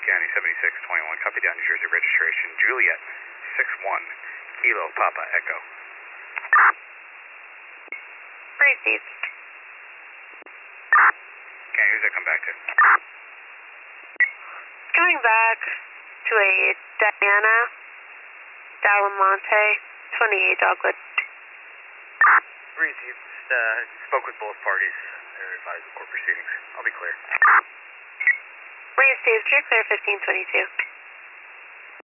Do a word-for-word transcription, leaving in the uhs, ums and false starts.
County seventy-six twenty-one, copy down New Jersey registration, Juliet six one, Kilo Papa Echo. Received. Okay, who's that come back to? Coming back to a Diana Dalamonte, twenty-eight Dogwood. Received. Just, uh, spoke with both parties. They're advised of court proceedings. I'll be clear. Received. You're clear, fifteen twenty-two.